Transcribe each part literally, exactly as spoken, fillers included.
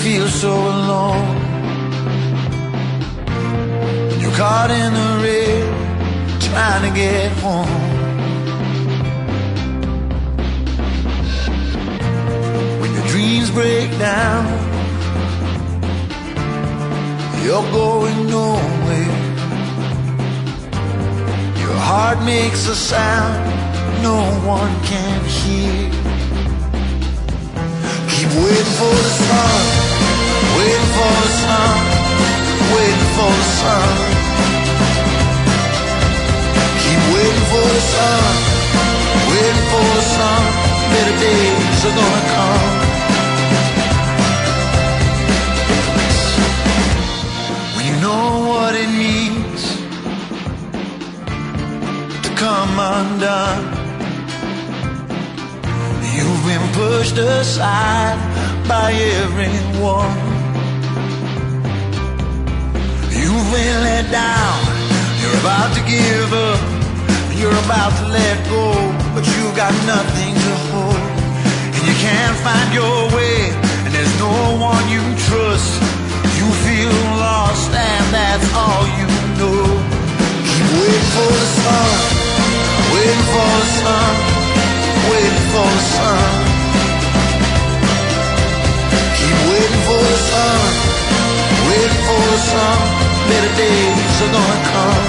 feel so alone. You're caught in the rain, trying to get home. When your dreams break down, you're going nowhere. Your heart makes a sound no one can hear. Keep waiting for the sun, waiting for the sun, waiting for the sun. Keep waiting for the sun, waiting for the sun. Better days are gonna come. When you know what it means to come undone, you've been pushed aside by everyone. You've been let down, you're about to give up, you're about to let go, but you've got nothing to hold. And you can't find your way, and there's no one you trust. You feel lost, and that's all you know. Keep waiting for the sun, waiting for the sun, waiting for the sun. Keep waiting for the sun, waiting for the sun. Better days are gonna come.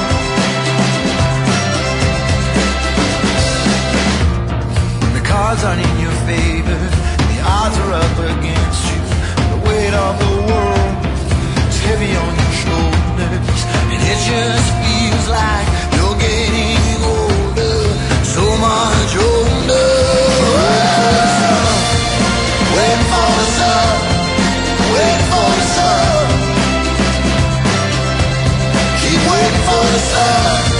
When the cards aren't in your favor, the odds are up against you, the weight of the world is heavy on your shoulders, and it just feels like you're getting older, so much older. Waiting for the sun, waiting for the sun. Keep waiting for the sun.